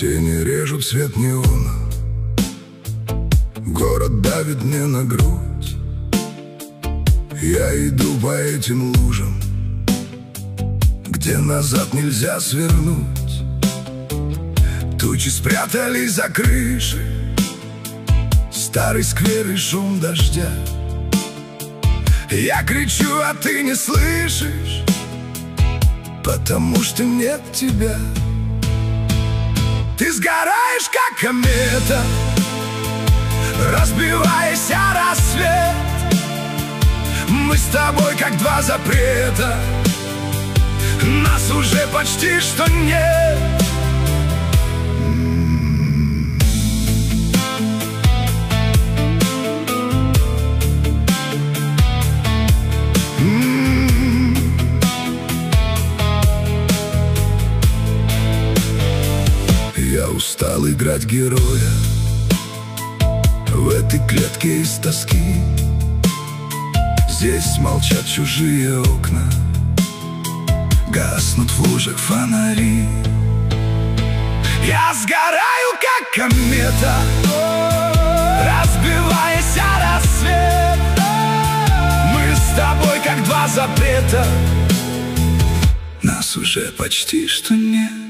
Тени режут свет неона, город давит мне на грудь. Я иду по этим лужам, где назад нельзя свернуть. Тучи спрятались за крышей, старый сквер и шум дождя. Я кричу, а ты не слышишь, потому что нет тебя. Ты сгораешь, как комета, разбиваясь о рассвет. Мы с тобой, как два запрета, нас уже почти что нет. Я устал играть героя в этой клетке из тоски. Здесь молчат чужие окна, гаснут в лужах фонари. Я сгораю, как комета, разбиваясь о рассвет. Мы с тобой, как два запрета, нас уже почти что нет.